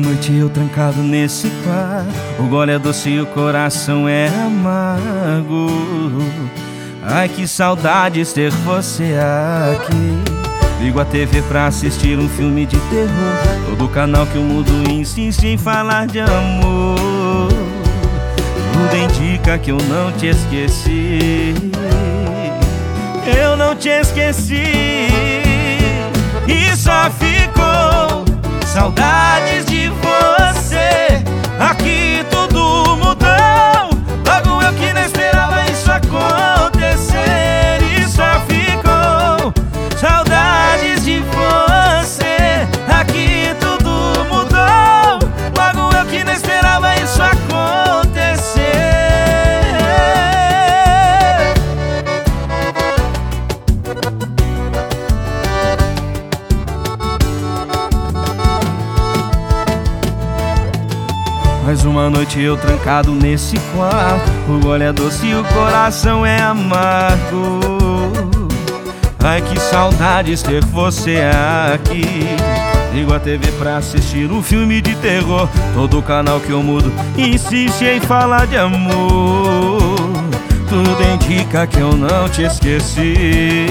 noite eu trancado nesse quarto, o gole é doce e o coração é amargo. Ai, que saudades ter você aqui. Ligo a TV pra assistir um filme de terror, todo canal que o mundo insiste em falar de amor. Tudo indica que eu não te esqueci. Eu não te esqueci. E só ficou saudades de você. Aqui tudo mudou, logo eu que não esperava isso acontecer. E só ficou saudades de você. Aqui tudo mudou, logo eu que não esperava isso acontecer. Mais uma noite eu trancado nesse quarto, o gole é doce e o coração é amargo. Ai, que saudades ter você aqui. Ligo a TV pra assistir um filme de terror, todo canal que eu mudo insiste em falar de amor. Tudo indica que eu não te esqueci.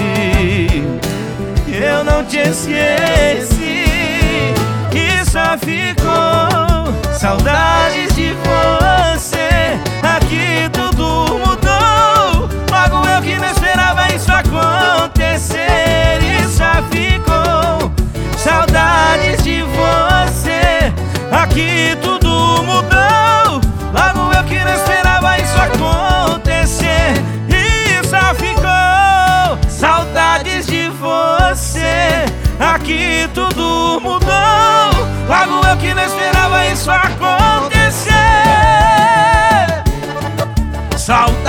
Eu não te esqueci. E só ficou saudades de você. Aqui tudo mudou, logo eu que não esperava isso acontecer. E só ficou saudades de você. Aqui tudo mudou, logo eu que não esperava isso acontecer. E só ficou saudades de você. Aqui tudo mudou, logo eu que não esperava isso acontecer. Saudades